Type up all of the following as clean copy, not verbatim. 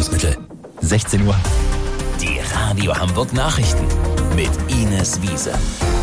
Nahrungsergänzungsmittel. 16 Uhr. Die Radio Hamburg Nachrichten mit Ines Wiese.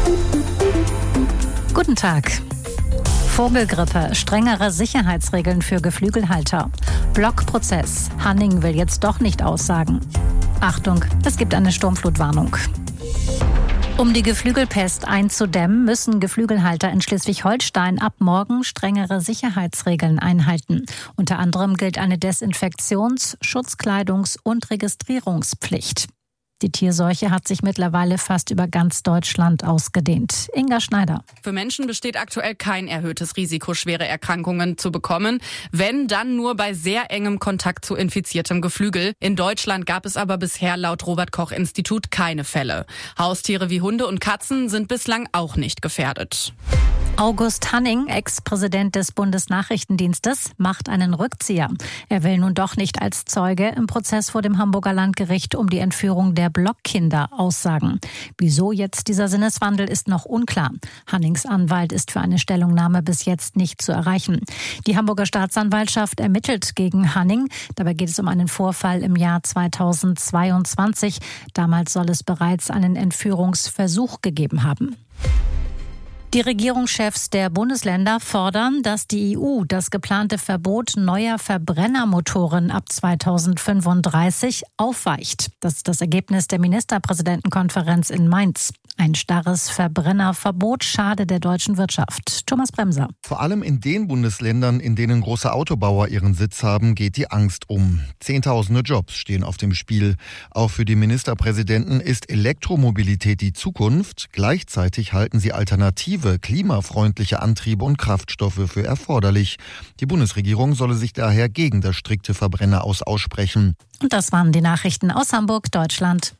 Guten Tag. Vogelgrippe, strengere Sicherheitsregeln für Geflügelhalter. Blockprozess, Hanning will jetzt doch nicht aussagen. Achtung, es gibt eine Sturmflutwarnung. Um die Geflügelpest einzudämmen, müssen Geflügelhalter in Schleswig-Holstein ab morgen strengere Sicherheitsregeln einhalten. Unter anderem gilt eine Desinfektions-, Schutzkleidungs- und Registrierungspflicht. Die Tierseuche hat sich mittlerweile fast über ganz Deutschland ausgedehnt. Inga Schneider. Für Menschen besteht aktuell kein erhöhtes Risiko, schwere Erkrankungen zu bekommen. Wenn, dann nur bei sehr engem Kontakt zu infiziertem Geflügel. In Deutschland gab es aber bisher laut Robert-Koch-Institut keine Fälle. Haustiere wie Hunde und Katzen sind bislang auch nicht gefährdet. August Hanning, Ex-Präsident des Bundesnachrichtendienstes, macht einen Rückzieher. Er will nun doch nicht als Zeuge im Prozess vor dem Hamburger Landgericht um die Entführung der Blockkinder aussagen. Wieso jetzt dieser Sinneswandel, ist noch unklar. Hannings Anwalt ist für eine Stellungnahme bis jetzt nicht zu erreichen. Die Hamburger Staatsanwaltschaft ermittelt gegen Hanning. Dabei geht es um einen Vorfall im Jahr 2022. Damals soll es bereits einen Entführungsversuch gegeben haben. Die Regierungschefs der Bundesländer fordern, dass die EU das geplante Verbot neuer Verbrennermotoren ab 2035 aufweicht. Das ist das Ergebnis der Ministerpräsidentenkonferenz in Mainz. Ein starres Verbrennerverbot schade der deutschen Wirtschaft. Thomas Bremser. Vor allem in den Bundesländern, in denen große Autobauer ihren Sitz haben, geht die Angst um. Zehntausende Jobs stehen auf dem Spiel. Auch für die Ministerpräsidenten ist Elektromobilität die Zukunft. Gleichzeitig halten sie alternative, klimafreundliche Antriebe und Kraftstoffe für erforderlich. Die Bundesregierung solle sich daher gegen das strikte Verbrenner aussprechen. Und das waren die Nachrichten aus Hamburg, Deutschland.